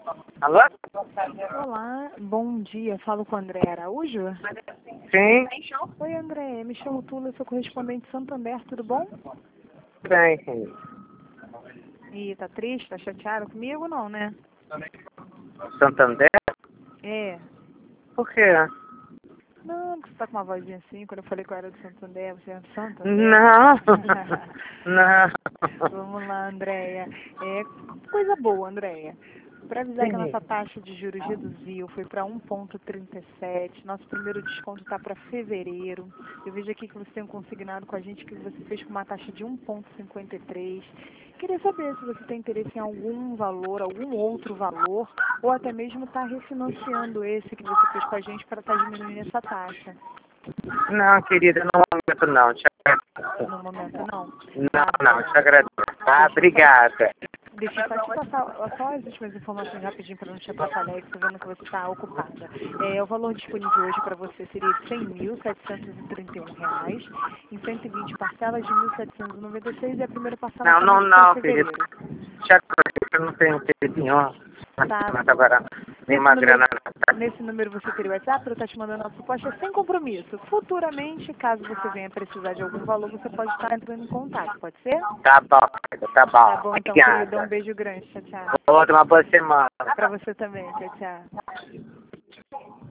Alô? Olá, bom dia. Falo com o André Araújo. Sim, Oi, André. Me chamo Tula, sou correspondente Santander, tudo bom? bem, sim. E tá triste, tá chateado comigo? Não, né? Santander? É. Por quê? Não, porque você tá com uma vozinha assim. Quando eu falei que eu era do Santander, você é do Santander. Não, não. Vamos lá, Andréia. Coisa boa, Andréia. Para avisar que a Sim. nossa taxa de juros reduziu, foi para 1,37. Nosso primeiro desconto está para fevereiro. Eu vejo aqui que você tem um consignado com a gente que você fez com uma taxa de 1,53. Queria saber se você tem interesse em algum valor, algum outro valor, ou até mesmo está refinanciando esse que você fez com a gente para estar diminuindo essa taxa. Não, querida, no momento não. Te agradeço. No momento não. Não, Tá não, bom. te agradeço. Tá, obrigada. Deixa eu só te passar só as últimas informações rapidinho para não te atrapalhar, que estou vendo que você está ocupada. O valor disponível hoje para você seria de R$ 100.731, em 120 parcelas de 1.796 e a primeira parcela Não, não, somente para não, querida. fevereiro. Te agradeço, eu não tenho interesse nenhum. Tá Mas bom. agora, nenhuma grana não. Nesse número você teria o WhatsApp para eu estar te mandando a proposta sem compromisso. Futuramente, caso você venha precisar de algum valor, você pode estar entrando em contato, pode ser? Tá bom, querida, tá Tá bom. bom então, querida. Um Obrigada. beijo grande. Tchau, tchau. Outra, uma boa semana. Para você também. Tchau, tchau.